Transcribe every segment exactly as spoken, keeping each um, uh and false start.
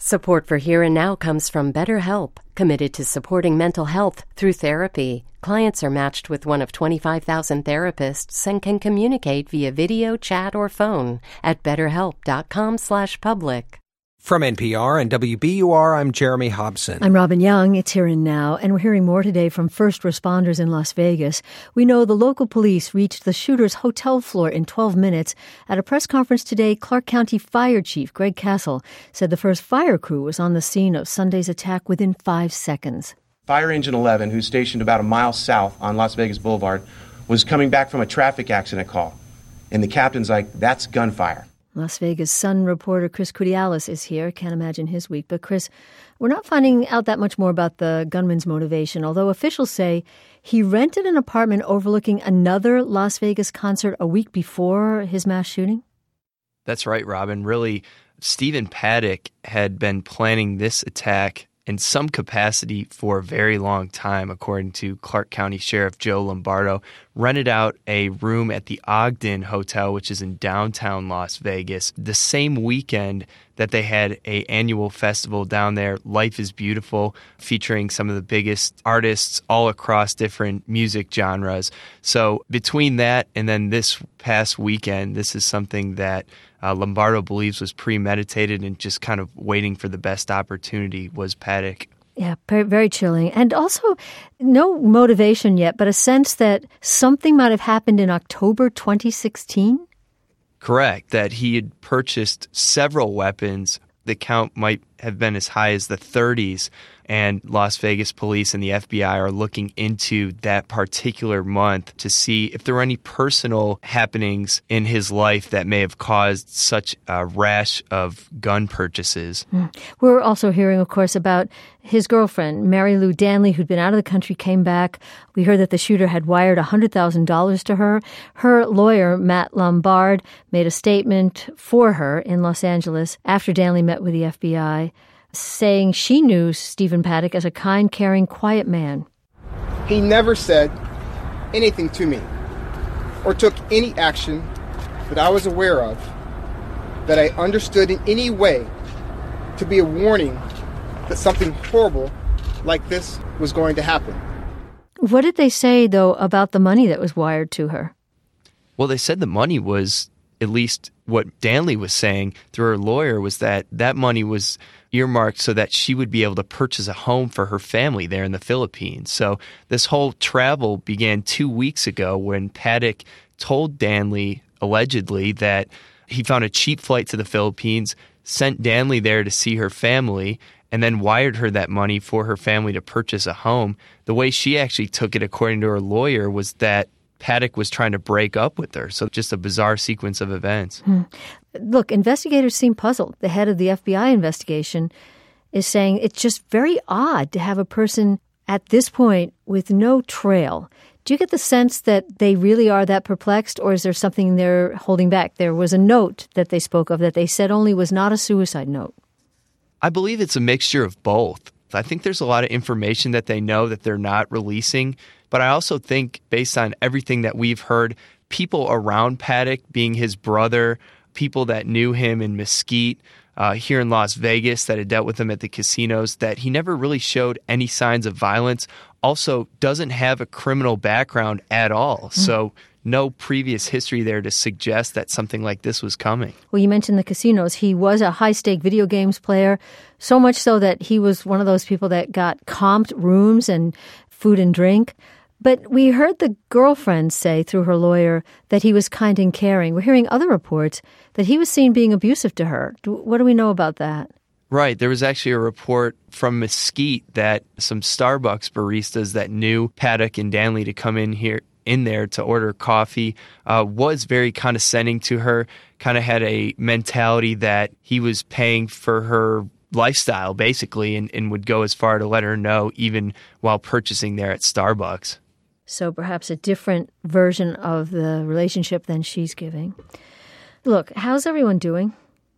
Support for Here and Now comes from BetterHelp, committed to supporting mental health through therapy. Clients are matched with one of twenty-five thousand therapists and can communicate via video, chat, or phone at betterhelp.com slash public. From N P R and W B U R, I'm Jeremy Hobson. I'm Robin Young. It's Here and Now, and we're hearing more today from first responders in Las Vegas. We know the local police reached the shooter's hotel floor in twelve minutes. At a press conference today, Clark County Fire Chief Greg Castle said the first fire crew was on the scene of Sunday's attack within five seconds. Fire Engine eleven, who's stationed about a mile south on Las Vegas Boulevard, was coming back from a traffic accident call. And the captain's like, that's gunfire. Las Vegas Sun reporter Chris Kudialis is here. Can't imagine his week. But Chris, we're not finding out that much more about the gunman's motivation, although officials say he rented an apartment overlooking another Las Vegas concert a week before his mass shooting. That's right, Robin. Really, Stephen Paddock had been planning this attack in some capacity for a very long time, according to Clark County Sheriff Joe Lombardo. Rented out a room at the Ogden Hotel, which is in downtown Las Vegas, the same weekend that they had a annual festival down there, Life is Beautiful, featuring some of the biggest artists all across different music genres. So between that and then this past weekend, this is something that Uh, Lombardo believes was premeditated and just kind of waiting for the best opportunity was Paddock. Yeah, very chilling. And also, no motivation yet, but a sense that something might have happened in October twenty sixteen? Correct, that he had purchased several weapons. The count might have been as high as the thirties, and Las Vegas police and the F B I are looking into that particular month to see if there were any personal happenings in his life that may have caused such a rash of gun purchases. Mm. We're also hearing, of course, about his girlfriend, Mary Lou Danley, who'd been out of the country, came back. We heard that the shooter had wired one hundred thousand dollars to her. Her lawyer, Matt Lombard, made a statement for her in Los Angeles after Danley met with the F B I, saying she knew Stephen Paddock as a kind, caring, quiet man. He never said anything to me or took any action that I was aware of that I understood in any way to be a warning that something horrible like this was going to happen. What did they say, though, about the money that was wired to her? Well, they said the money was, at least what Danley was saying through her lawyer, was that that money was earmarked so that she would be able to purchase a home for her family there in the Philippines. So this whole travel began two weeks ago when Paddock told Danley, allegedly, that he found a cheap flight to the Philippines, sent Danley there to see her family, and then wired her that money for her family to purchase a home. The way she actually took it, according to her lawyer, was that Paddock was trying to break up with her. So just a bizarre sequence of events. Hmm. Look, investigators seem puzzled. The head of the F B I investigation is saying it's just very odd to have a person at this point with no trail. Do you get the sense that they really are that perplexed, or is there something they're holding back? There was a note that they spoke of that they said only was not a suicide note. I believe it's a mixture of both. I think there's a lot of information that they know that they're not releasing, but I also think, based on everything that we've heard, people around Paddock, being his brother, people that knew him in Mesquite, uh, here in Las Vegas, that had dealt with him at the casinos, that he never really showed any signs of violence. Also, doesn't have a criminal background at all. Mm. So no previous history there to suggest that something like this was coming. Well, you mentioned the casinos. He was a high-stake video games player, so much so that he was one of those people that got comped rooms and food and drink. But we heard the girlfriend say through her lawyer that he was kind and caring. We're hearing other reports that he was seen being abusive to her. What do we know about that? Right. There was actually a report from Mesquite that some Starbucks baristas that knew Paddock and Danley to come in here in there to order coffee uh, was very condescending to her, kind of had a mentality that he was paying for her lifestyle, basically, and, and would go as far to let her know even while purchasing there at Starbucks. So perhaps a different version of the relationship than she's giving. Look, how's everyone doing?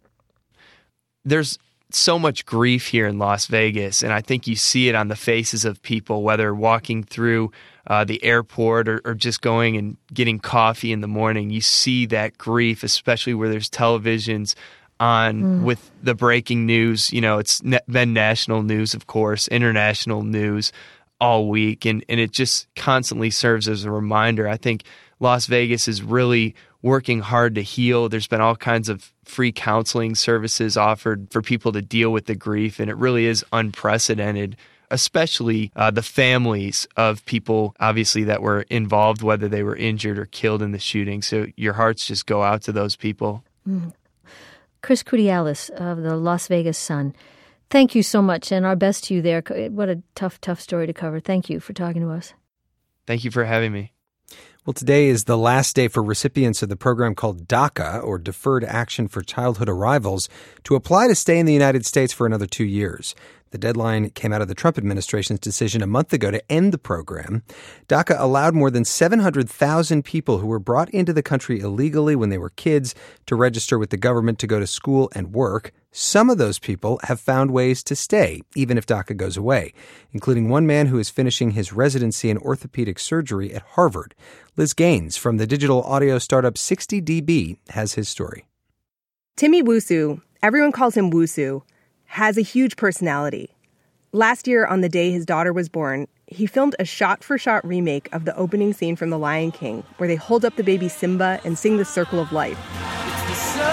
There's so much grief here in Las Vegas, and I think you see it on the faces of people, whether walking through uh, the airport or, or just going and getting coffee in the morning. You see that grief, especially where there's televisions on Mm. with the breaking news. You know, it's been national news, of course, international news all week, and, and it just constantly serves as a reminder. I think Las Vegas is really working hard to heal. There's been all kinds of free counseling services offered for people to deal with the grief, and it really is unprecedented, especially uh, the families of people, obviously, that were involved, whether they were injured or killed in the shooting. So your hearts just go out to those people. Mm. Chris Kudialis of the Las Vegas Sun, thank you so much, and our best to you there. What a tough, tough story to cover. Thank you for talking to us. Thank you for having me. Well, today is the last day for recipients of the program called DACA, or Deferred Action for Childhood Arrivals, to apply to stay in the United States for another two years. The deadline came out of the Trump administration's decision a month ago to end the program. DACA allowed more than seven hundred thousand people who were brought into the country illegally when they were kids to register with the government to go to school and work. Some of those people have found ways to stay, even if DACA goes away, including one man who is finishing his residency in orthopedic surgery at Harvard. Liz Gaines from the digital audio startup sixty D B has his story. Timmy Wusu, everyone calls him Wusu, has a huge personality. Last year, on the day his daughter was born, he filmed a shot-for-shot remake of the opening scene from The Lion King, where they hold up the baby Simba and sing the Circle of Life. It's the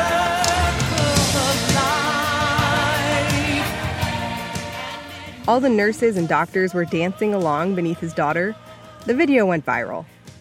circle of life. All the nurses and doctors were dancing along beneath his daughter. The video went viral.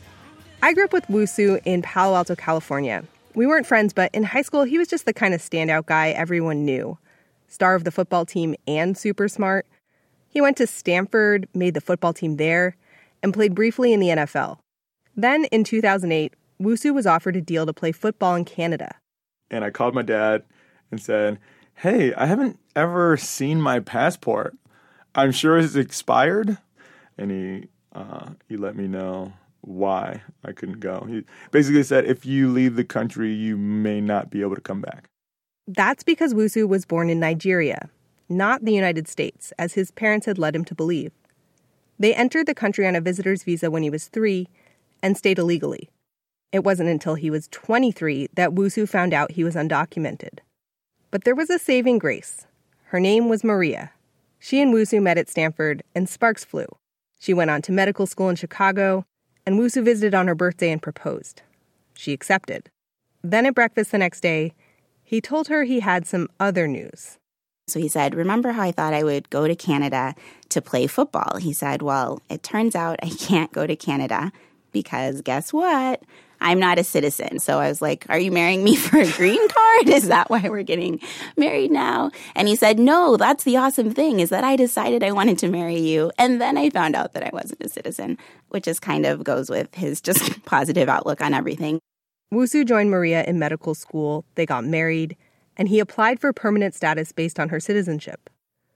I grew up with Wusu in Palo Alto, California. We weren't friends, but in high school, he was just the kind of standout guy everyone knew. Star of the football team and super smart. He went to Stanford, made the football team there, and played briefly in the N F L. Then, in two thousand eight, Wusu was offered a deal to play football in Canada. And I called my dad and said, hey, I haven't ever seen my passport. I'm sure it's expired. And he uh, he let me know why I couldn't go. He basically said, if you leave the country, you may not be able to come back. That's because Wusu was born in Nigeria, not the United States, as his parents had led him to believe. They entered the country on a visitor's visa when he was three and stayed illegally. It wasn't until he was twenty-three that Wusu found out he was undocumented. But there was a saving grace. Her name was Maria. She and Wusu met at Stanford, and sparks flew. She went on to medical school in Chicago, and Wusu visited on her birthday and proposed. She accepted. Then at breakfast the next day, he told her he had some other news. So he said, remember how I thought I would go to Canada to play football? He said, well, it turns out I can't go to Canada because guess what? I'm not a citizen. So I was like, are you marrying me for a green card? Is that why we're getting married now? And he said, no, that's the awesome thing is that I decided I wanted to marry you. And then I found out that I wasn't a citizen, which just kind of goes with his just positive outlook on everything. Wusu joined Maria in medical school, they got married, and he applied for permanent status based on her citizenship.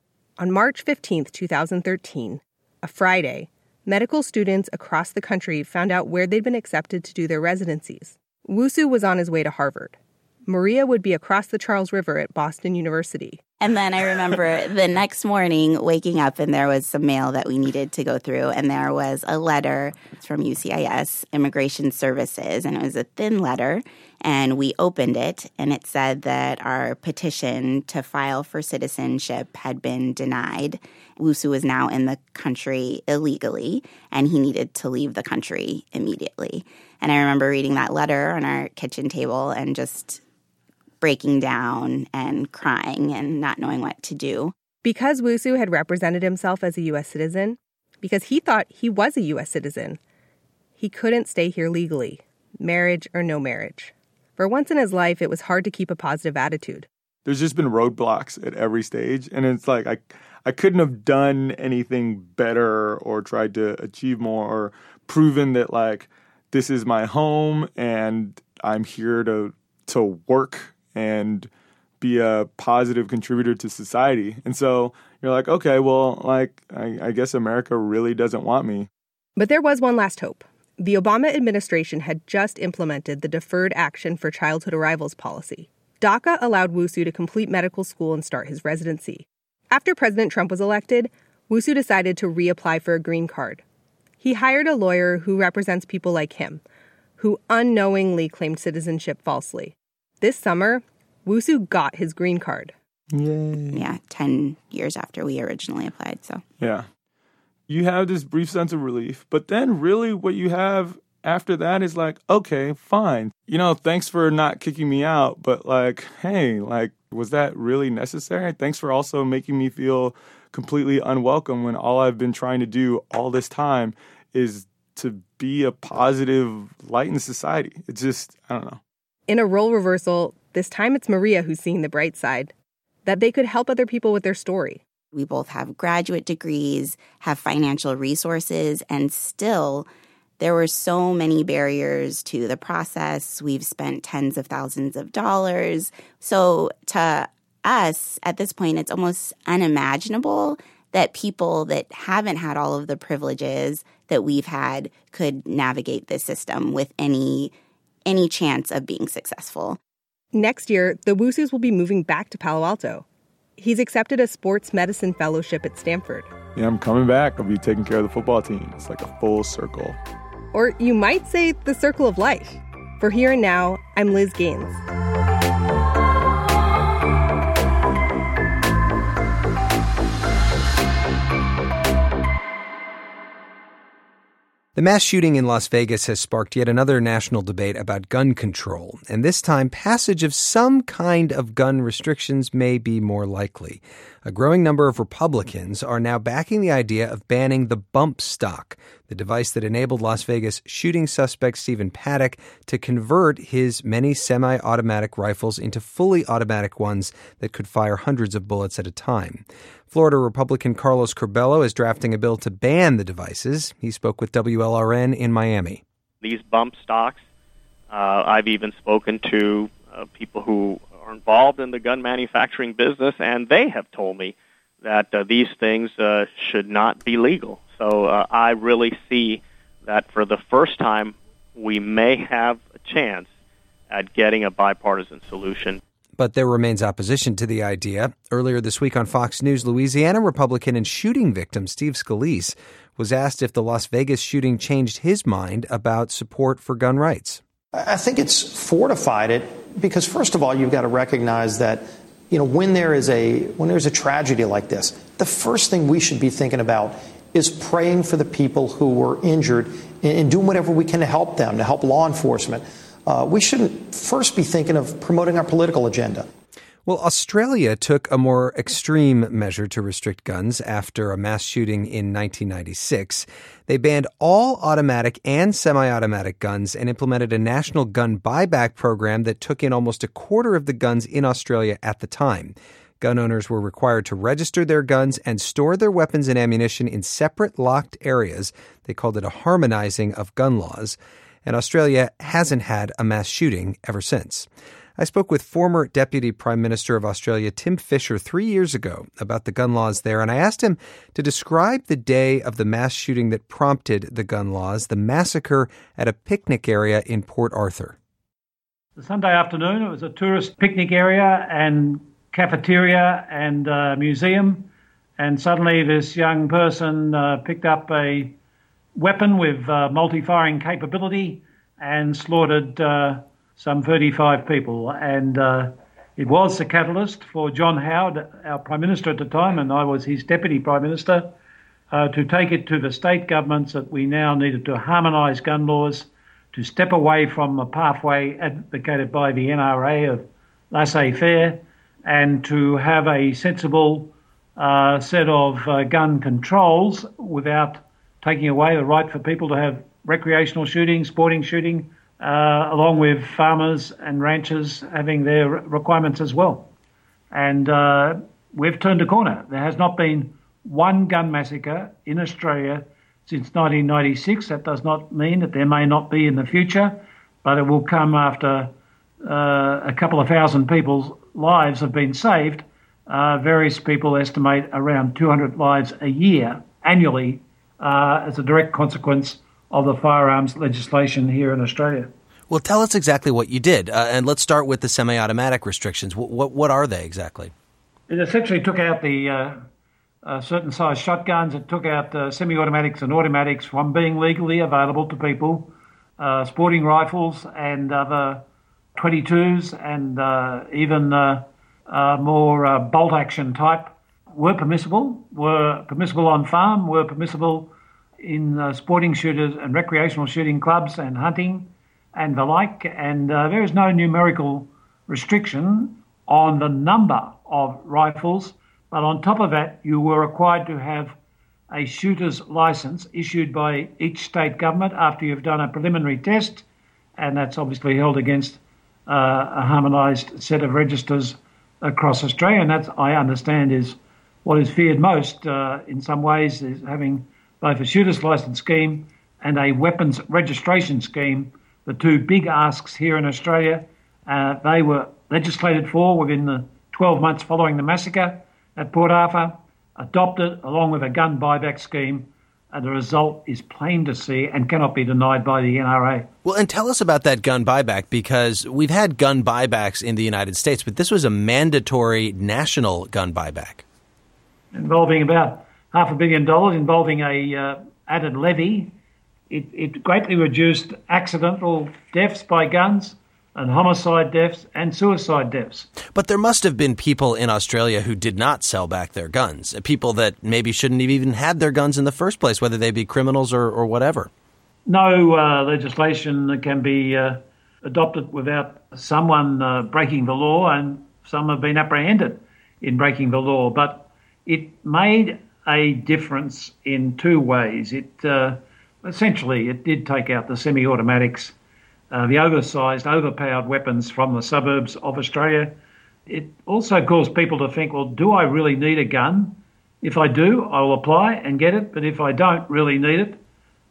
On March fifteenth, twenty thirteen, a Friday, medical students across the country found out where they'd been accepted to do their residencies. Wusu was on his way to Harvard. Maria would be across the Charles River at Boston University. And then I remember the next morning waking up and there was some mail that we needed to go through. And there was a letter from U C I S Immigration Services. And it was a thin letter. And we opened it and it said that our petition to file for citizenship had been denied. Wusu was now in the country illegally and he needed to leave the country immediately. And I remember reading that letter on our kitchen table and just breaking down and crying and not knowing what to do. Because Wusu had represented himself as a U S citizen, because he thought he was a U S citizen, he couldn't stay here legally, marriage or no marriage. For once in his life, it was hard to keep a positive attitude. There's just been roadblocks at every stage, and it's like I, I couldn't have done anything better or tried to achieve more or proven that, like, this is my home and I'm here to to work and be a positive contributor to society. And so you're like, okay, well, like, I, I guess America really doesn't want me. But there was one last hope. The Obama administration had just implemented the Deferred Action for Childhood Arrivals policy. DACA allowed Wusu to complete medical school and start his residency. After President Trump was elected, Wusu decided to reapply for a green card. He hired a lawyer who represents people like him, who unknowingly claimed citizenship falsely. This summer, Wusu got his green card. Yay. Yeah, ten years after we originally applied, so. Yeah. You have this brief sense of relief, but then really what you have after that is like, okay, fine. You know, thanks for not kicking me out, but like, hey, like, was that really necessary? Thanks for also making me feel completely unwelcome when all I've been trying to do all this time is to be a positive light in society. It's just, I don't know. In a role reversal, this time it's Maria who's seeing the bright side, that they could help other people with their story. We both have graduate degrees, have financial resources, and still there were so many barriers to the process. We've spent tens of thousands of dollars. So to us, at this point, it's almost unimaginable that people that haven't had all of the privileges that we've had could navigate this system with any any chance of being successful. Next year, the Wusus will be moving back to Palo Alto. He's accepted a sports medicine fellowship at Stanford. Yeah, I'm coming back. I'll be taking care of the football team. It's like a full circle. Or you might say the circle of life. For Here and Now, I'm Liz Gaines. The mass shooting in Las Vegas has sparked yet another national debate about gun control, and this time passage of some kind of gun restrictions may be more likely. A growing number of Republicans are now backing the idea of banning the bump stock, the device that enabled Las Vegas shooting suspect Stephen Paddock to convert his many semi-automatic rifles into fully automatic ones that could fire hundreds of bullets at a time. Florida Republican Carlos Curbelo is drafting a bill to ban the devices. He spoke with W L R N in Miami. These bump stocks, uh, I've even spoken to uh, people who are involved in the gun manufacturing business, and they have told me that uh, these things uh, should not be legal. So uh, I really see that for the first time, we may have a chance at getting a bipartisan solution. But there remains opposition to the idea. Earlier this week on Fox News, Louisiana Republican and shooting victim Steve Scalise was asked if the Las Vegas shooting changed his mind about support for gun rights. I think it's fortified it because, first of all, you've got to recognize that, you know, when there is a when there's a tragedy like this, the first thing we should be thinking about is praying for the people who were injured and doing whatever we can to help them, to help law enforcement. Uh, we shouldn't first be thinking of promoting our political agenda. Well, Australia took a more extreme measure to restrict guns after a mass shooting in nineteen ninety-six. They banned all automatic and semi-automatic guns and implemented a national gun buyback program that took in almost a quarter of the guns in Australia at the time. Gun owners were required to register their guns and store their weapons and ammunition in separate locked areas. They called it a harmonizing of gun laws. And Australia hasn't had a mass shooting ever since. I spoke with former Deputy Prime Minister of Australia, Tim Fischer, three years ago about the gun laws there, and I asked him to describe the day of the mass shooting that prompted the gun laws, the massacre at a picnic area in Port Arthur. The Sunday afternoon, it was a tourist picnic area and cafeteria and uh, museum, and suddenly this young person uh, picked up a weapon with uh, multi-firing capability and slaughtered uh, some thirty-five people. And uh, it was the catalyst for John Howard, our Prime Minister at the time, and I was his Deputy Prime Minister, uh, to take it to the state governments that we now needed to harmonise gun laws, to step away from a pathway advocated by the N R A of laissez-faire, and to have a sensible uh, set of uh, gun controls without taking away the right for people to have recreational shooting, sporting shooting, uh, along with farmers and ranchers having their requirements as well. And uh, we've turned a corner. There has not been one gun massacre in Australia since nineteen ninety-six. That does not mean that there may not be in the future, but it will come after uh, a couple of thousand people's lives have been saved. Uh, various people estimate around two hundred lives a year, annually, Uh, as a direct consequence of the firearms legislation here in Australia. Well, tell us exactly what you did, uh, and let's start with the semi-automatic restrictions. What what, what are they exactly? It essentially took out the uh, uh, certain size shotguns. It took out uh, semi-automatics and automatics from being legally available to people. Uh, sporting rifles and other twenty-twos and uh, even uh, uh, more uh, bolt-action type were permissible, were permissible on farm, were permissible in uh, sporting shooters and recreational shooting clubs and hunting and the like. And uh, there is no numerical restriction on the number of rifles, but on top of that, you were required to have a shooter's license issued by each state government after you've done a preliminary test, and that's obviously held against uh, a harmonised set of registers across Australia, and that, I understand, is what is feared most uh, in some ways, is having both a shooter's licence scheme and a weapons registration scheme, the two big asks here in Australia. Uh, they were legislated for within the twelve months following the massacre at Port Arthur, adopted along with a gun buyback scheme, and the result is plain to see and cannot be denied by the N R A. Well, and tell us about that gun buyback, because we've had gun buybacks in the United States, but this was a mandatory national gun buyback. Involving about half a billion dollars, involving a uh, added levy. It, it greatly reduced accidental deaths by guns and homicide deaths and suicide deaths. But there must have been people in Australia who did not sell back their guns, people that maybe shouldn't have even had their guns in the first place, whether they be criminals or, or whatever. No uh, legislation can be uh, adopted without someone uh, breaking the law, and some have been apprehended in breaking the law. But it made a difference in two ways. It uh, essentially, it did take out the semi-automatics, Uh, the oversized, overpowered weapons from the suburbs of Australia. It also caused people to think, well, do I really need a gun? If I do, I'll apply and get it. But if I don't really need it,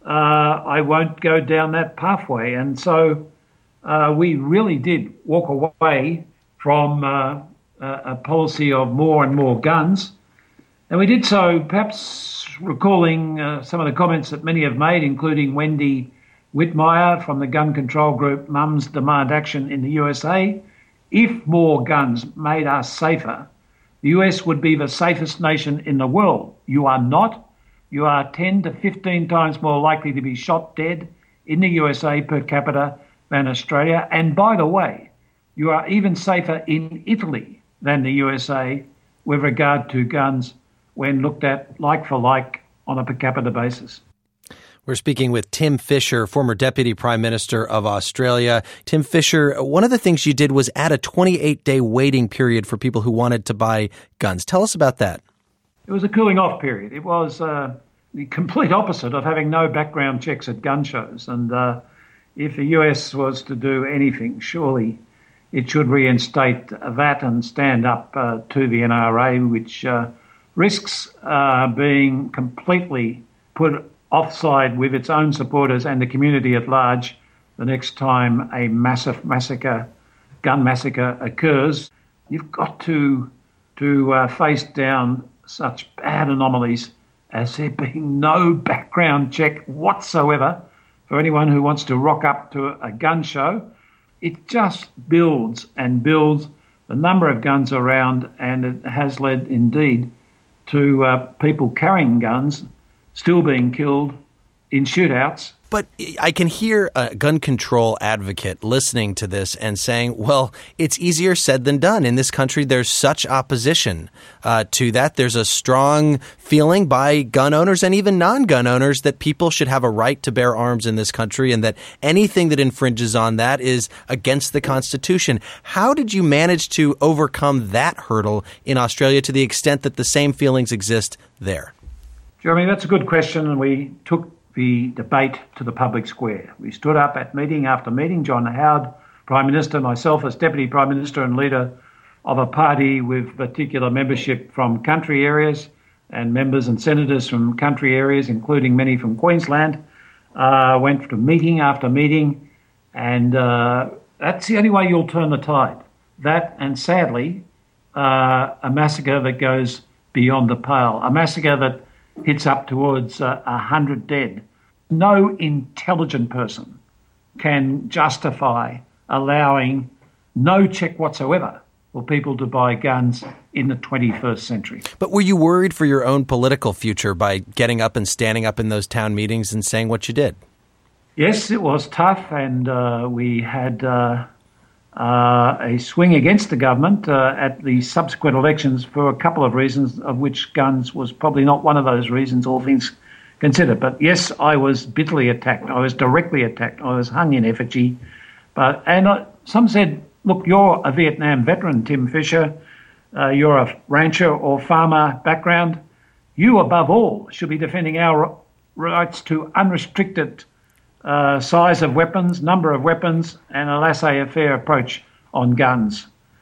uh, I won't go down that pathway. And so uh, we really did walk away from uh, a policy of more and more guns. And we did so perhaps recalling uh, some of the comments that many have made, including Wendy Whitmire from the gun control group Mums Demand Action in the U S A. If more guns made us safer, the U S would be the safest nation in the world. You are not. You are ten to fifteen times more likely to be shot dead in the U S A per capita than Australia. And by the way, you are even safer in Italy than the U S A with regard to guns when looked at like for like on a per capita basis. We're speaking with Tim Fischer, former Deputy Prime Minister of Australia. Tim Fischer, one of the things you did was add a twenty-eight day waiting period for people who wanted to buy guns. Tell us about that. It was a cooling off period. It was uh, the complete opposite of having no background checks at gun shows. And uh, if the U S was to do anything, surely it should reinstate that and stand up uh, to the N R A, which uh, risks uh, being completely put offside with its own supporters and the community at large the next time a massive massacre, gun massacre occurs. You've got to to uh, face down such bad anomalies as there being no background check whatsoever for anyone who wants to rock up to a gun show. It just builds and builds the number of guns around, and it has led indeed to uh, people carrying guns still being killed in shootouts. But I can hear a gun control advocate listening to this and saying, well, it's easier said than done. In this country, there's such opposition uh, to that. There's a strong feeling by gun owners and even non-gun owners that people should have a right to bear arms in this country, and that anything that infringes on that is against the Constitution. How did you manage to overcome that hurdle in Australia to the extent that the same feelings exist there? Jeremy, that's a good question, and we took the debate to the public square. We stood up at meeting after meeting, John Howard, Prime Minister, myself as Deputy Prime Minister and leader of a party with particular membership from country areas and members and senators from country areas, including many from Queensland, uh, went to meeting after meeting, and uh, that's the only way you'll turn the tide. That, and sadly, uh, a massacre that goes beyond the pale, a massacre that hits up towards uh, one hundred dead. No intelligent person can justify allowing no check whatsoever for people to buy guns in the twenty-first century. But were you worried for your own political future by getting up and standing up in those town meetings and saying what you did? Yes, it was tough, and uh, we had uh, uh, a swing against the government uh, at the subsequent elections for a couple of reasons, of which guns was probably not one of those reasons, all things considered. But yes, I was bitterly attacked. I was directly attacked. I was hung in effigy. But and I, some said, look, you're a Vietnam veteran, Tim Fischer. Uh, you're a rancher or farmer background. You, above all, should be defending our rights to unrestricted uh, size of weapons, number of weapons, and a laissez-faire approach on guns.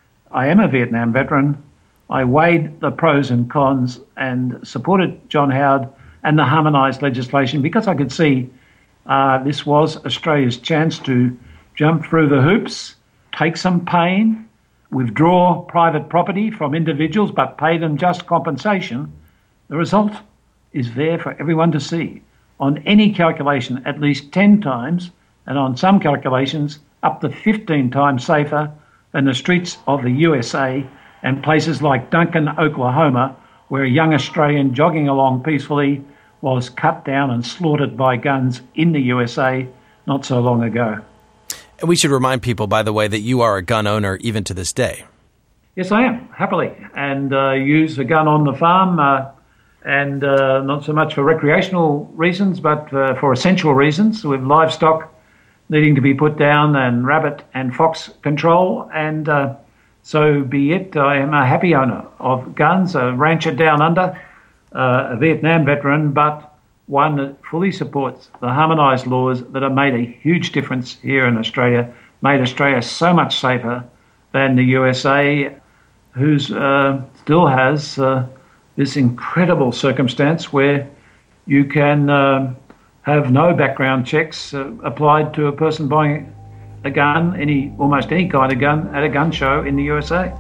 I am a Vietnam veteran. I weighed the pros and cons and supported John Howard and the harmonised legislation because I could see uh, this was Australia's chance to jump through the hoops, take some pain, withdraw private property from individuals but pay them just compensation. The result is there for everyone to see. On any calculation, at least ten times, and on some calculations, up to fifteen times safer than the streets of the U S A and places like Duncan, Oklahoma, where a young Australian jogging along peacefully was cut down and slaughtered by guns in the U S A not so long ago. And we should remind people, by the way, that you are a gun owner even to this day. Yes, I am, happily, and uh, use a gun on the farm, uh, and uh, not so much for recreational reasons, but uh, for essential reasons, with livestock needing to be put down and rabbit and fox control, and uh, so be it. I am a happy owner of guns, a rancher down under, uh, a Vietnam veteran, but one that fully supports the harmonised laws that have made a huge difference here in Australia, made Australia so much safer than the U S A, who's uh, still has uh, this incredible circumstance where you can uh, have no background checks uh, applied to a person buying a gun, any almost any kind of gun, at a gun show in the U S A.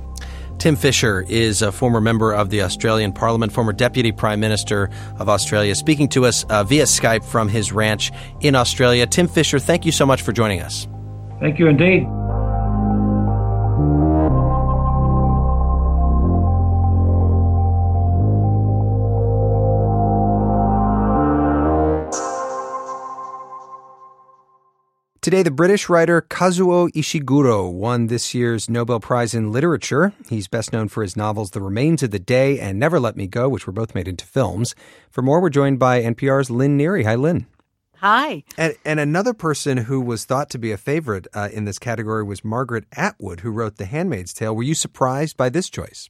Tim Fischer is a former member of the Australian Parliament, former Deputy Prime Minister of Australia, speaking to us uh, via Skype from his ranch in Australia. Tim Fischer, thank you so much for joining us. Thank you indeed. Today, the British writer Kazuo Ishiguro won this year's Nobel Prize in Literature. He's best known for his novels The Remains of the Day and Never Let Me Go, which were both made into films. For more, we're joined by N P R's Lynn Neary. Hi, Lynn. Hi. And, and another person who was thought to be a favorite uh, in this category was Margaret Atwood, who wrote The Handmaid's Tale. Were you surprised by this choice?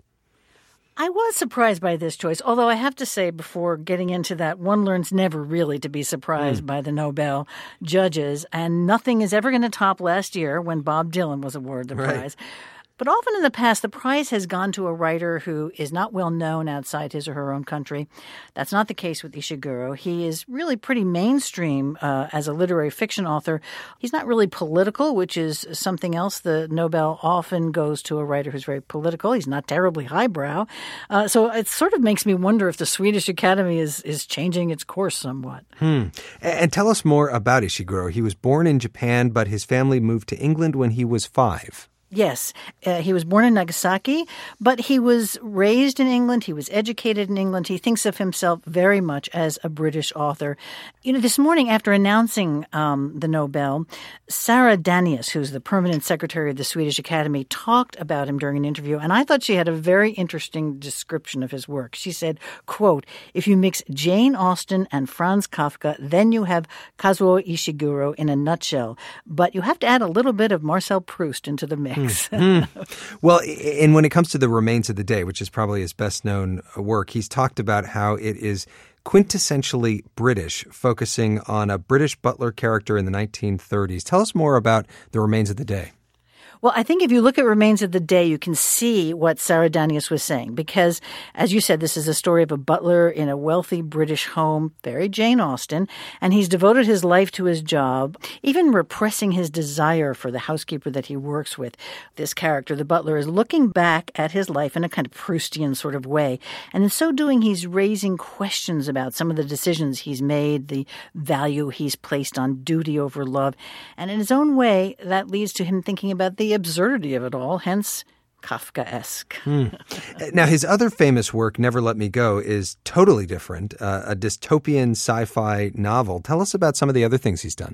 I was surprised by this choice, although I have to say before getting into that, one learns never really to be surprised mm. by the Nobel judges, and nothing is ever going to top last year when Bob Dylan was awarded the right. prize. But often in the past, the prize has gone to a writer who is not well known outside his or her own country. That's not the case with Ishiguro. He is really pretty mainstream uh, as a literary fiction author. He's not really political, which is something else. The Nobel often goes to a writer who's very political. He's not terribly highbrow. Uh, so it sort of makes me wonder if the Swedish Academy is, is changing its course somewhat. Hmm. And tell us more about Ishiguro. He was born in Japan, but his family moved to England when he was five. Yes, uh, he was born in Nagasaki, but he was raised in England. He was educated in England. He thinks of himself very much as a British author. You know, this morning after announcing um, the Nobel, Sarah Danius, who's the permanent secretary of the Swedish Academy, talked about him during an interview, and I thought she had a very interesting description of his work. She said, quote, "If you mix Jane Austen and Franz Kafka, then you have Kazuo Ishiguro in a nutshell. But you have to add a little bit of Marcel Proust into the mix." mm. Well, and when it comes to The Remains of the Day, which is probably his best-known work, he's talked about how it is quintessentially British, focusing on a British butler character in the nineteen thirties. Tell us more about The Remains of the Day. Well, I think if you look at Remains of the Day, you can see what Sarah Danius was saying because, as you said, this is a story of a butler in a wealthy British home, very Jane Austen, and he's devoted his life to his job, even repressing his desire for the housekeeper that he works with. This character, the butler, is looking back at his life in a kind of Proustian sort of way, and in so doing, he's raising questions about some of the decisions he's made, the value he's placed on duty over love, and in his own way, that leads to him thinking about the absurdity of it all, hence Kafkaesque. Hmm. Now, his other famous work, Never Let Me Go, is totally different, uh, a dystopian sci-fi novel. Tell us about some of the other things he's done.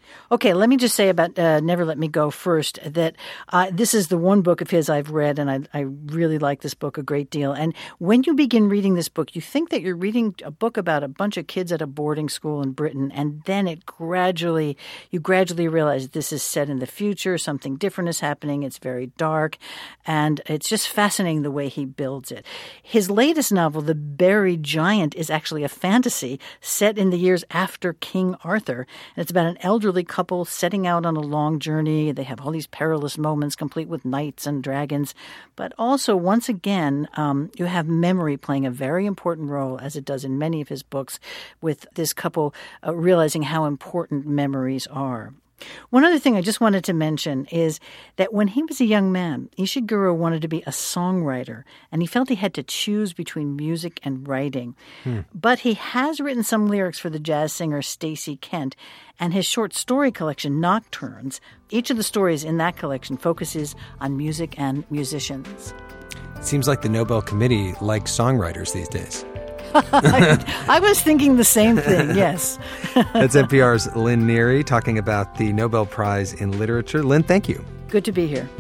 Okay, let me just say about uh, Never Let Me Go first that uh, this is the one book of his I've read, and I, I really like this book a great deal. And when you begin reading this book, you think that you're reading a book about a bunch of kids at a boarding school in Britain, and then it gradually, you gradually realize this is set in the future, something different is happening, it's very dark, and it's just fascinating the way he builds it. His latest novel, The Buried Giant, is actually a fantasy set in the years after King Arthur, and it's about an elderly couple setting out on a long journey. They have all these perilous moments complete with knights and dragons. But also, once again, um, you have memory playing a very important role, as it does in many of his books, with this couple uh, realizing how important memories are. One other thing I just wanted to mention is that when he was a young man, Ishiguro wanted to be a songwriter, and he felt he had to choose between music and writing. Hmm. But he has written some lyrics for the jazz singer Stacey Kent, and his short story collection, Nocturnes. Each of the stories in that collection focuses on music and musicians. Seems like the Nobel Committee likes songwriters these days. I, I was thinking the same thing, yes. That's N P R's Lynn Neary talking about the Nobel Prize in Literature. Lynn, thank you. Good to be here.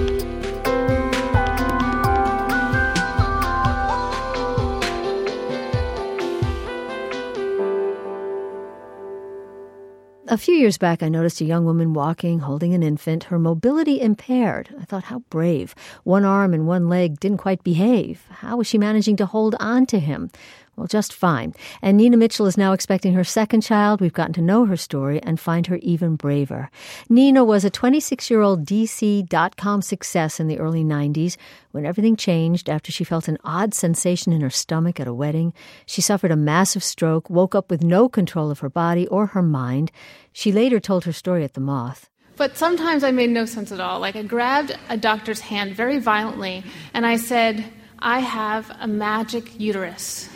A few years back, I noticed a young woman walking, holding an infant, her mobility impaired. I thought, how brave. One arm and one leg didn't quite behave. How was she managing to hold on to him? Well, just fine. And Nina Mitchell is now expecting her second child. We've gotten to know her story and find her even braver. Nina was a twenty-six-year-old D C dot com success in the early nineties when everything changed after she felt an odd sensation in her stomach at a wedding. She suffered a massive stroke, woke up with no control of her body or her mind. She later told her story at the Moth. But sometimes I made no sense at all. Like, I grabbed a doctor's hand very violently, and I said, I have a magic uterus.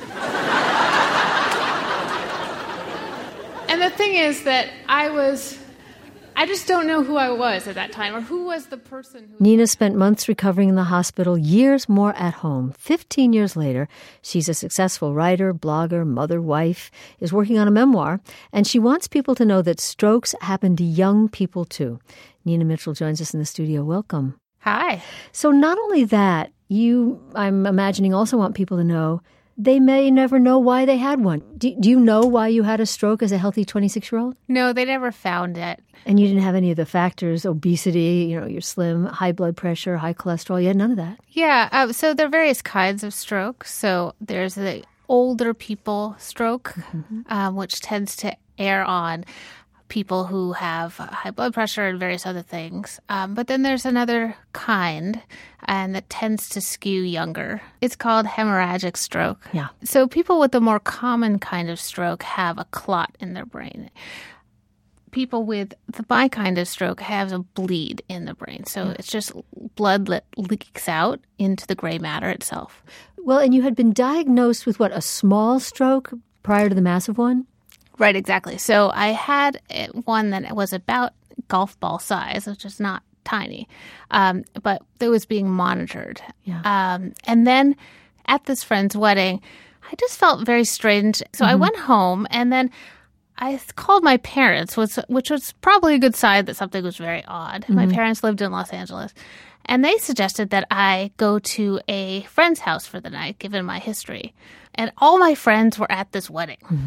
And the thing is that I was, I just don't know who I was at that time, or who was the person who... Nina spent months recovering in the hospital, years more at home. Fifteen years later, she's a successful writer, blogger, mother, wife, is working on a memoir, and she wants people to know that strokes happen to young people too. Nina Mitchell joins us in the studio. Welcome. Hi. So not only that, you, I'm imagining, also want people to know they may never know why they had one. Do, do you know why you had a stroke as a healthy twenty-six-year-old? No, they never found it. And you didn't have any of the factors, obesity, you know, you're slim, high blood pressure, high cholesterol. You had none of that. Yeah, uh, so there are various kinds of stroke. So there's the older people stroke, mm-hmm. um, which tends to err on people who have high blood pressure and various other things. Um, but then there's another kind, and that tends to skew younger. It's called hemorrhagic stroke. Yeah. So people with the more common kind of stroke have a clot in their brain. People with the my kind of stroke have a bleed in the brain. So yeah. It's just blood that leaks out into the gray matter itself. Well, and you had been diagnosed with what, a small stroke prior to the massive one? Right, exactly. So I had one that was about golf ball size, which is not tiny, um, but it was being monitored. Yeah. Um, and then at this friend's wedding, I just felt very strange. So mm-hmm. I went home, and then I called my parents, which, which was probably a good sign that something was very odd. Mm-hmm. My parents lived in Los Angeles, and they suggested that I go to a friend's house for the night, given my history. And all my friends were at this wedding. Mm-hmm.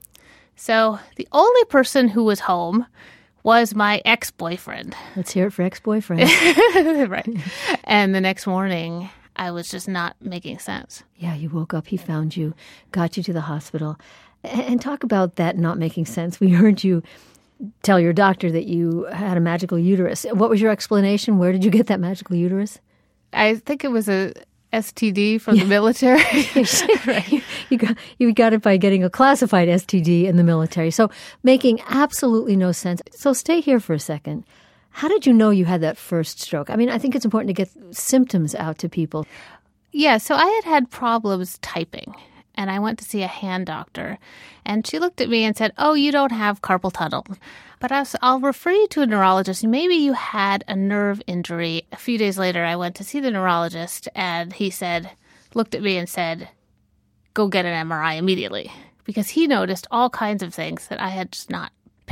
So the only person who was home was my ex-boyfriend. Let's hear it for ex-boyfriend. Right. And the next morning, I was just not making sense. Yeah, you woke up, he found you, got you to the hospital. And talk about that not making sense. We heard you tell your doctor that you had a magical uterus. What was your explanation? Where did you get that magical uterus? I think it was a S T D from yeah. the military. Right. You got you got it by getting a classified S T D in the military. So making absolutely no sense. So stay here for a second. How did you know you had that first stroke? I mean, I think it's important to get symptoms out to people. Yeah, so I had had problems typing, and I went to see a hand doctor, and she looked at me and said, oh, you don't have carpal tunnel. But I was, I'll refer you to a neurologist. Maybe you had a nerve injury. A few days later, I went to see the neurologist, and he said, looked at me and said, go get an M R I immediately. Because he noticed all kinds of things that I had just not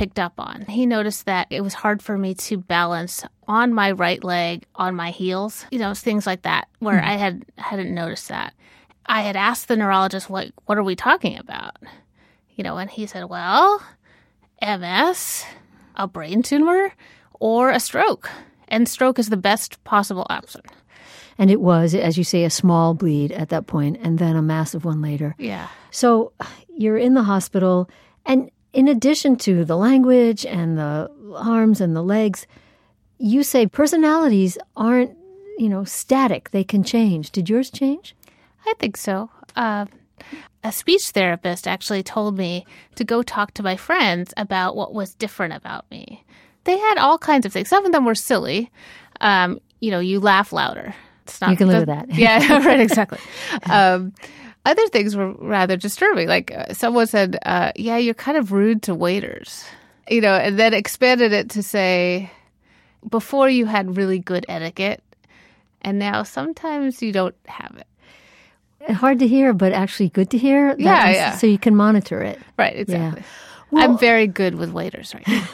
picked up on. He noticed that it was hard for me to balance on my right leg, on my heels, you know, things like that, where mm-hmm. I had, hadn't noticed that. I had asked the neurologist, what, what are we talking about? You know, and he said, well, M S, a brain tumor, or a stroke. And stroke is the best possible option. And it was, as you say, a small bleed at that point, and then a massive one later. Yeah. So you're in the hospital, and in addition to the language and the arms and the legs, you say personalities aren't, you know, static. They can change. Did yours change? I think so. Uh, a speech therapist actually told me to go talk to my friends about what was different about me. They had all kinds of things. Some of them were silly. Um, you know, you laugh louder. It's not, you can live with that. Yeah, right, exactly. Um, other things were rather disturbing. Like uh, someone said, uh, yeah, you're kind of rude to waiters. You know, and then expanded it to say, before you had really good etiquette, and now sometimes you don't have it. Hard to hear, but actually good to hear. That yeah, is, yeah. So you can monitor it. Right, exactly. Yeah. Well, I'm very good with waiters right now.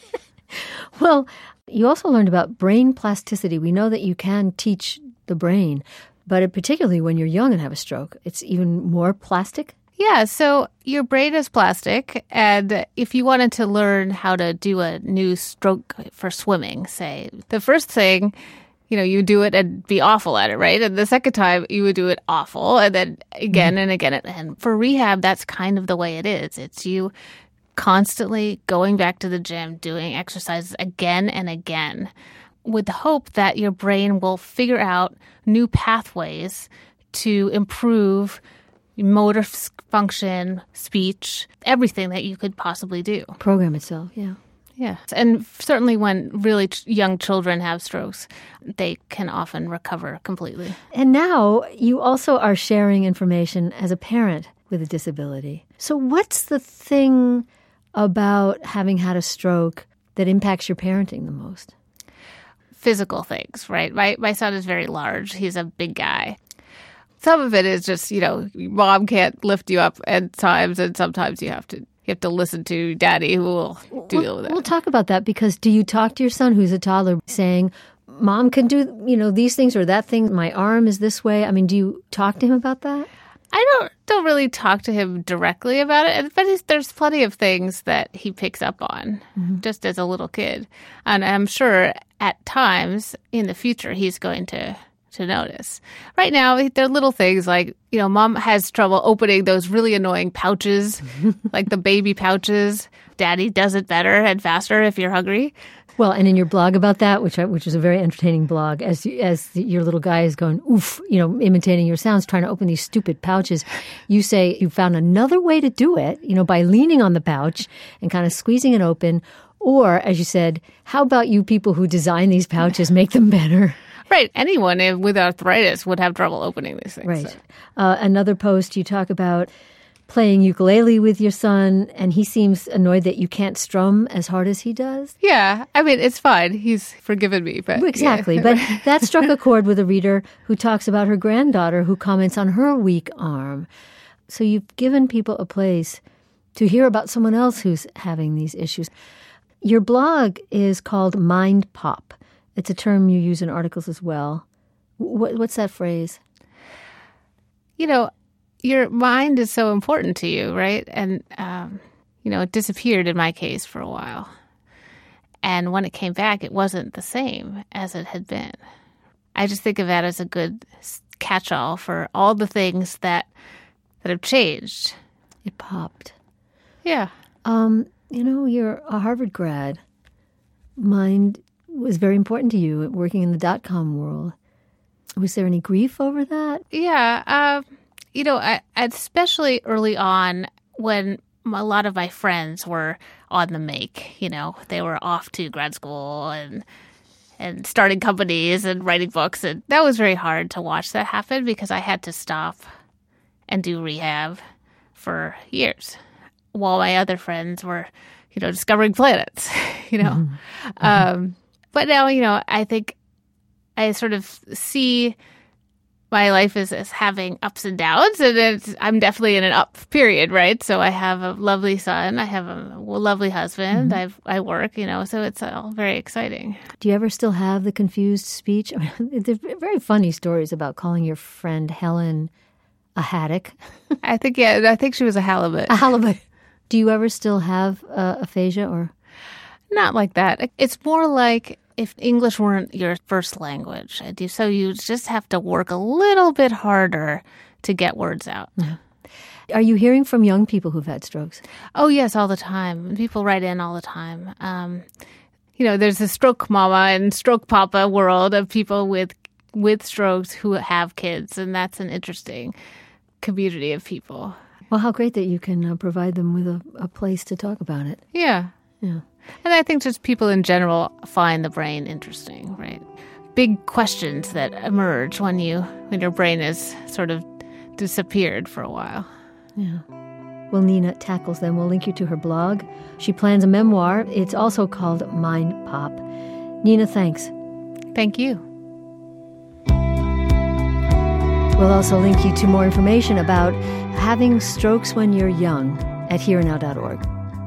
Well, you also learned about brain plasticity. We know that you can teach the brain, but particularly when you're young and have a stroke, it's even more plastic. Yeah, so your brain is plastic, and if you wanted to learn how to do a new stroke for swimming, say, the first thing, you know, you do it and be awful at it, right? And the second time, you would do it awful, and then again mm-hmm. and again. And for rehab, that's kind of the way it is. It's you constantly going back to the gym, doing exercises again and again, with the hope that your brain will figure out new pathways to improve motor function, speech, everything that you could possibly do. Program itself, yeah. Yeah. And certainly when really ch- young children have strokes, they can often recover completely. And now you also are sharing information as a parent with a disability. So what's the thing about having had a stroke that impacts your parenting the most? Physical things, right? My my son is very large. He's a big guy. Some of it is just, you know, mom can't lift you up at times, and sometimes you have to you have to listen to daddy who will deal we'll, with it. We'll talk about that, because do you talk to your son who's a toddler saying, Mom can do, you know, these things or that thing, my arm is this way? I mean, do you talk to him about that? I don't don't really talk to him directly about it, but he's, there's plenty of things that he picks up on mm-hmm. just as a little kid. And I'm sure at times in the future he's going to, to notice. Right now, they're little things like, you know, mom has trouble opening those really annoying pouches, like the baby pouches. Daddy does it better and faster if you're hungry. Well, and in your blog about that, which I, which is a very entertaining blog, as you, as the, your little guy is going, oof, you know, imitating your sounds, trying to open these stupid pouches, you say you found another way to do it, you know, by leaning on the pouch and kind of squeezing it open. Or, as you said, how about you people who design these pouches make them better? Right. Anyone with arthritis would have trouble opening these things. Right. So. Uh, another post, you talk about playing ukulele with your son, and he seems annoyed that you can't strum as hard as he does. Yeah. I mean, it's fine. He's forgiven me. But Exactly. Yeah. But that struck a chord with a reader who talks about her granddaughter who comments on her weak arm. So you've given people a place to hear about someone else who's having these issues. Your blog is called Mind Pop. It's a term you use in articles as well. What, what's that phrase? You know, your mind is so important to you, right? And, um, you know, it disappeared in my case for a while. And when it came back, it wasn't the same as it had been. I just think of that as a good catch-all for all the things that that have changed. It popped. Yeah. Um, you know, you're a Harvard grad. Mind was very important to you working in the dot-com world. Was there any grief over that? Yeah. Uh, you know, I, especially early on when a lot of my friends were on the make, you know, they were off to grad school and and starting companies and writing books. And that was very hard to watch that happen because I had to stop and do rehab for years while my other friends were, you know, discovering planets, you know. Mm-hmm. Um, but now, you know, I think I sort of see my life is, is having ups and downs, and it's, I'm definitely in an up period, right? So I have a lovely son, I have a lovely husband, Mhm. I've, I work, you know, so it's all very exciting. Do you ever still have the confused speech? I mean, there's very funny stories about calling your friend Helen a haddock. I think, yeah, I think she was a halibut. A halibut. Do you ever still have uh, aphasia or? Not like that. It's more like if English weren't your first language. So you just have to work a little bit harder to get words out. Yeah. Are you hearing from young people who've had strokes? Oh, yes, all the time. People write in all the time. Um, you know, there's a stroke mama and stroke papa world of people with with strokes who have kids, and that's an interesting community of people. Well, how great that you can uh, provide them with a, a place to talk about it. Yeah. Yeah. And I think just people in general find the brain interesting, right? Big questions that emerge when you when your brain is sort of disappeared for a while. Yeah. Well, Nina tackles them. We'll link you to her blog. She plans a memoir. It's also called Mind Pop. Nina, thanks. Thank you. We'll also link you to more information about having strokes when you're young at here and now dot org.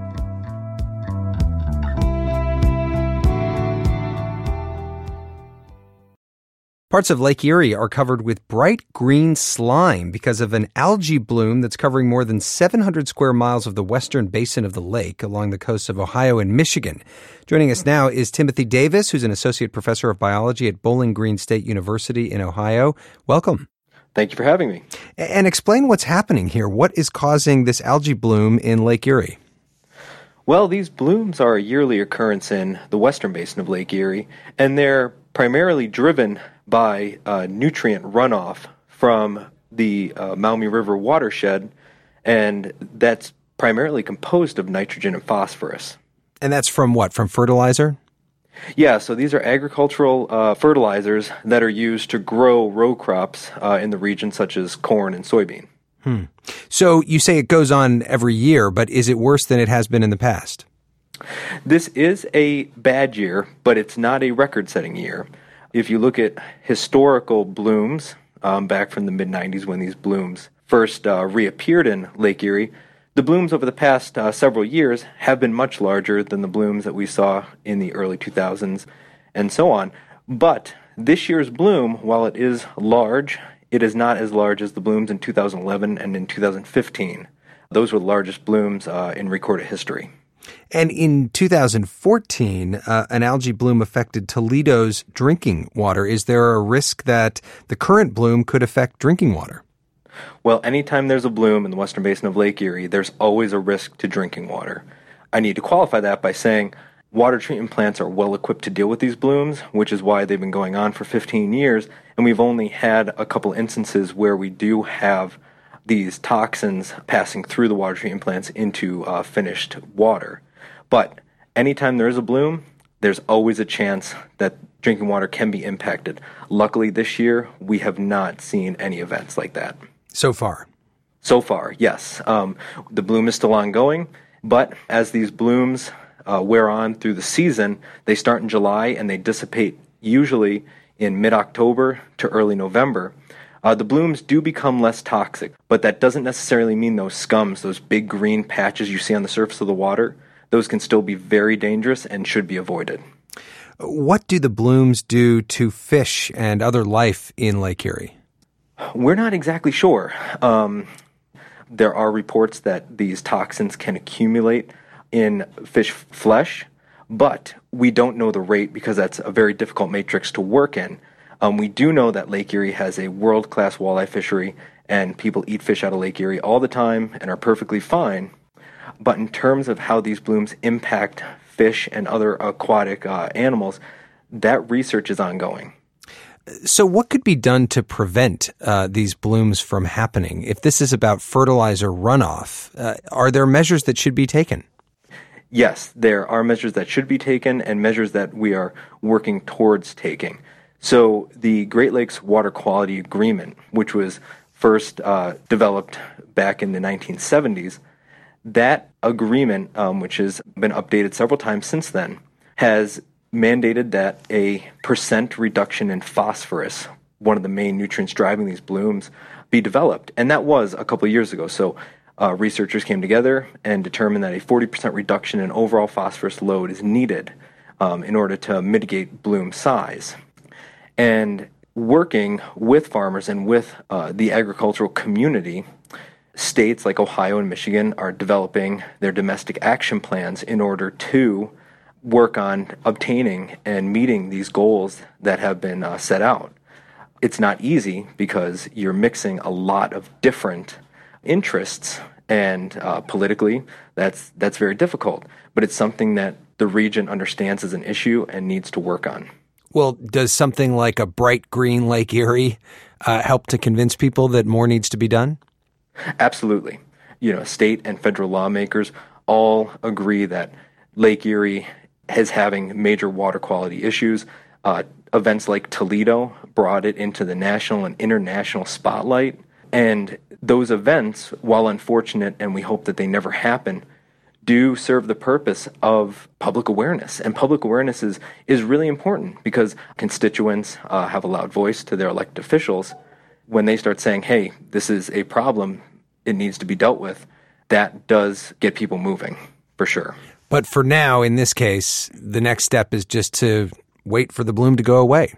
Parts of Lake Erie are covered with bright green slime because of an algae bloom that's covering more than seven hundred square miles of the western basin of the lake along the coasts of Ohio and Michigan. Joining us now is Timothy Davis, who's an associate professor of biology at Bowling Green State University in Ohio. Welcome. Thank you for having me. And explain what's happening here. What is causing this algae bloom in Lake Erie? Well, these blooms are a yearly occurrence in the western basin of Lake Erie, and they're primarily driven by uh, nutrient runoff from the uh, Maumee River watershed, and that's primarily composed of nitrogen and phosphorus. And that's from what? From fertilizer? Yeah, so these are agricultural uh, fertilizers that are used to grow row crops uh, in the region, such as corn and soybean. Hmm. So you say it goes on every year, but is it worse than it has been in the past? This is a bad year, but it's not a record-setting year. If you look at historical blooms um, back from the mid nineties when these blooms first uh, reappeared in Lake Erie, the blooms over the past uh, several years have been much larger than the blooms that we saw in the early two thousands and so on. But this year's bloom, while it is large, it is not as large as the blooms in two thousand eleven and in two thousand fifteen. Those were the largest blooms uh, in recorded history. And in two thousand fourteen, uh, an algae bloom affected Toledo's drinking water. Is there a risk that the current bloom could affect drinking water? Well, anytime there's a bloom in the western basin of Lake Erie, there's always a risk to drinking water. I need to qualify that by saying water treatment plants are well equipped to deal with these blooms, which is why they've been going on for fifteen years, and we've only had a couple instances where we do have these toxins passing through the water treatment plants into uh, finished water. But anytime there is a bloom, there's always a chance that drinking water can be impacted. Luckily, this year, we have not seen any events like that. So far? So far, yes. Um, the bloom is still ongoing, but as these blooms uh, wear on through the season, they start in July and they dissipate usually in mid-October to early November. Uh, the blooms do become less toxic, but that doesn't necessarily mean those scums, those big green patches you see on the surface of the water, those can still be very dangerous and should be avoided. What do the blooms do to fish and other life in Lake Erie? We're not exactly sure. Um, there are reports that these toxins can accumulate in fish flesh, but we don't know the rate because that's a very difficult matrix to work in. Um, we do know that Lake Erie has a world-class walleye fishery, and people eat fish out of Lake Erie all the time and are perfectly fine. But in terms of how these blooms impact fish and other aquatic uh, animals, that research is ongoing. So what could be done to prevent uh, these blooms from happening? If this is about fertilizer runoff, uh, are there measures that should be taken? Yes, there are measures that should be taken and measures that we are working towards taking. So the Great Lakes Water Quality Agreement, which was first uh, developed back in the nineteen seventies, that agreement, um, which has been updated several times since then, has mandated that a percent reduction in phosphorus one of the main nutrients driving these blooms, be developed. And that was a couple of years ago. So uh, researchers came together and determined that a forty percent reduction in overall phosphorus load is needed um, in order to mitigate bloom size. And working with farmers and with uh, the agricultural community, states like Ohio and Michigan are developing their domestic action plans in order to work on obtaining and meeting these goals that have been uh, set out. It's not easy because you're mixing a lot of different interests, and uh, politically, that's that's very difficult. But it's something that the region understands as an issue and needs to work on. Well, does something like a bright green Lake Erie uh, help to convince people that more needs to be done? Absolutely. You know, state and federal lawmakers all agree that Lake Erie is having major water quality issues. Uh, events like Toledo brought it into the national and international spotlight. And those events, while unfortunate, and we hope that they never happen, do serve the purpose of public awareness. And public awareness is, is really important because constituents uh, have a loud voice to their elected officials. When they start saying, hey, this is a problem, it needs to be dealt with, that does get people moving, for sure. But for now, in this case, the next step is just to wait for the bloom to go away.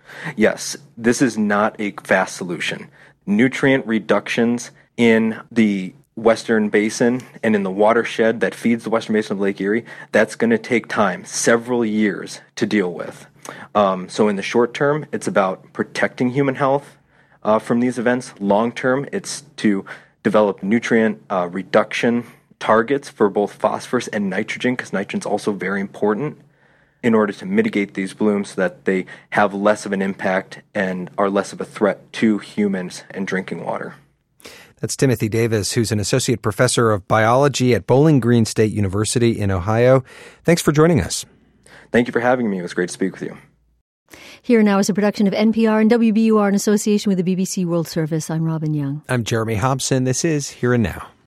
Yes, this is not a fast solution. Nutrient reductions in the Western Basin and in the watershed that feeds the Western Basin of Lake Erie, that's going to take time, several years to deal with. Um, so in the short term, it's about protecting human health uh, from these events. Long term, it's to develop nutrient uh, reduction targets for both phosphorus and nitrogen, because nitrogen's also very important, in order to mitigate these blooms so that they have less of an impact and are less of a threat to humans and drinking water. That's Timothy Davis, who's an associate professor of biology at Bowling Green State University in Ohio. Thanks for joining us. Thank you for having me. It was great to speak with you. Here Now is a production of N P R and W B U R in association with the B B C World Service. I'm Robin Young. I'm Jeremy Hobson. This is Here and Now.